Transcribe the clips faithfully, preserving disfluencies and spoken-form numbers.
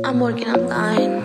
I'm working on dying.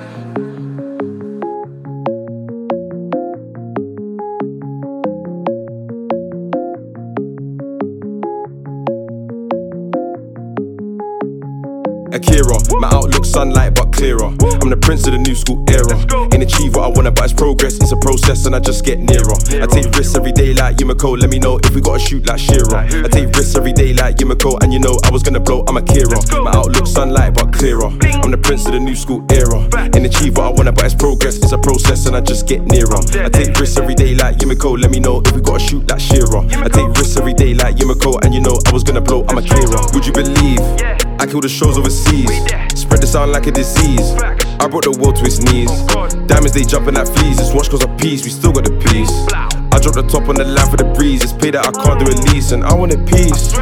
Akira, my outlook sunlight but clearer. I'm the prince of the new school era. Ain't achieve what I wanna, but it's progress. It's a process and I just get nearer. I take risks every day like Yumiko. Let me know if we gotta shoot like Shearer. I take risks every day like Yumiko, and you know I was gonna blow. I'm Akira. My outlook sunlight but clearer. I'm the prince of the new school era. Ain't achieve what I wanna, but it's progress. It's a process and I just get nearer. I take risks every day like Yumiko. Let me know if we gotta shoot like Shearer. I take risks every day like Yumiko, and you know I was gonna blow. I'm Akira. Would you believe I kill the shows overseas? Spread the sound like a disease. I brought the world to its knees. Diamonds, they jumping like fleas. It's watch cause of peace, we still got the peace. I dropped the top on the line for the breeze. It's play that I can't do a lease, and I wanted peace.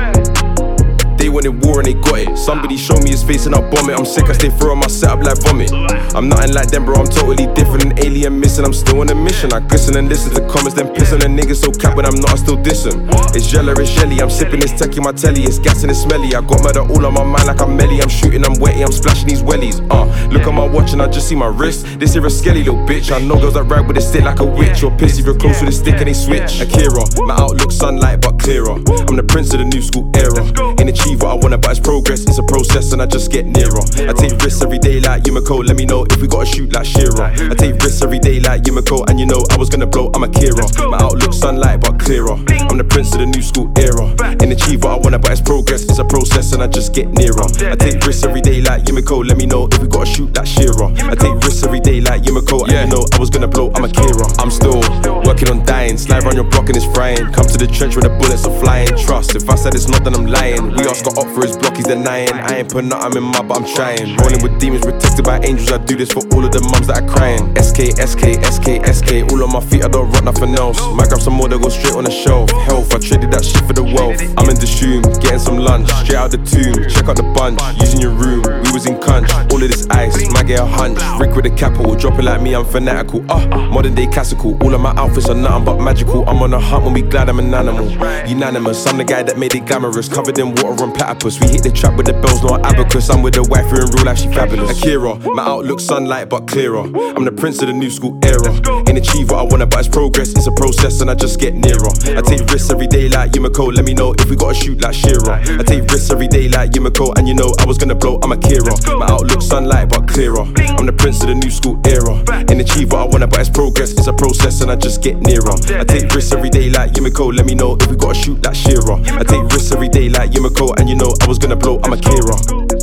They wanted war and they got it. Somebody show me his face and I'll bomb it. I'm sick, I stay through on my setup like vomit. I'm nothing like them, bro, I'm totally different. An alien missing, I'm still on a mission. I glisten and listen to comments, then piss on the niggas so cap when I'm not, I still diss 'em. It's yellow, it's jelly, I'm sipping this tech in my telly. It's gas and it's smelly, I got murder all on my mind like I'm Melly. I'm shooting, I'm wetty, I'm splashing these wellies. Uh, look at my watch and I just see my wrist. This here a skelly little bitch. I know girls that ride with a stick like a witch. Or piss if you're close with a stick and they switch. Akira, my outlook sunlight but clearer. I'm the prince of the new school era. Ain't achieve what I wanna, but it's progress. It's a process and I just get nearer. I take risks every day like Yumiko. Let me know if we gotta shoot like Shearer. I take risks every day like Yumiko, and you know I was gonna blow. I'm Akira. My outlook sunlight but clearer. I'm the prince of the new school era. Ain't achieve what I wanna, but it's progress. It's a process and I just get nearer. I take risks every day like Yumiko. Let me know if we gotta shoot like Shearer. I take risks every day like Yumiko, and you know I was gonna blow. I'm Akira. I'm still working on dying. Slide around your block and it's frying. Come to the trench where the bullets are flying. Trust, if I said it's not, then I'm lying. We ask Scott up for his block, he's denying. I ain't put nothing in my, but I'm trying. Rolling with demons, protected by angels. I do this for all of the mums that are crying. S K, S K, S K, S K. All on my feet, I don't rock nothing else. Might grab some more that go straight on the shelf. Health, I traded that shit for the wealth. I'm in the shoom, getting some lunch. Straight out the tomb, check out the bunch. Using your room, we was in cunch. All of this ice, might get a hunch. Rick with a capital, drop it like me, I'm fanatical. Ah, uh, modern day classical. All of my outfits are nothing but magical. I'm on a hunt when we glad I'm an animal. Unanimous, I'm the guy that made it glamorous. Covered in water on platypus. We hit the trap with the bells, not abacus. I'm with the wife, in real life, she fabulous. Akira, my outlook sunlight but clearer. I'm the prince of the new school era. Ain't achieve what I wanna, but it's progress. It's a process and I just get nearer. I take risks every day like Yumiko. Let me know if we gotta shoot like Shearer. I take risks every day like Yumiko, and you know I was gonna blow. I'm Akira. My outlook sunlight but clearer. I'm the prince of the new school era. Ain't achieve what I wanna, but it's progress. It's a process and I just get nearer. I take risks every day like Yumiko. Let me know if we gotta shoot like Shearer. I take risks every day like Yumiko, and you know I was gonna blow. I'm Akira.